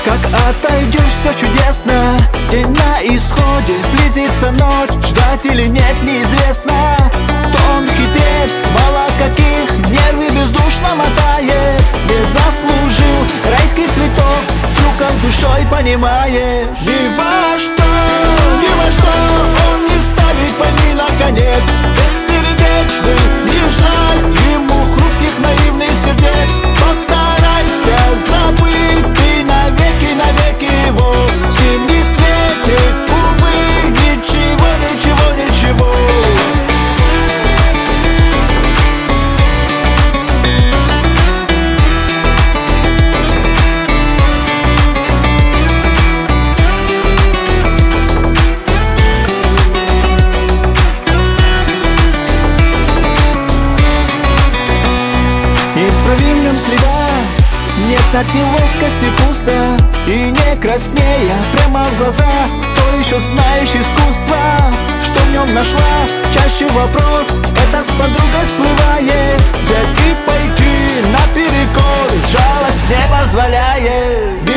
Как отойдешь, все чудесно. День на исходе, близится ночь. Ждать или нет, неизвестно. Тон хитрец, мало каких нервы бездушно мотает. Не заслужил райский цветок, вдруг душой понимаешь. Ни во что он не ставит, пойми наконец. Бессердечный, не жаль ему хрупких наивных сердец. Постарайся забыть и навеки его. С ним не светит, увы, ничего. Неисправим в нем следа, нет от неловкости пусто. И не краснея прямо в глаза, то еще знаешь искусство. Что в нем нашла? Чаще вопрос, это с подругой всплывает. Взять и пойти наперекор, жалость не позволяет.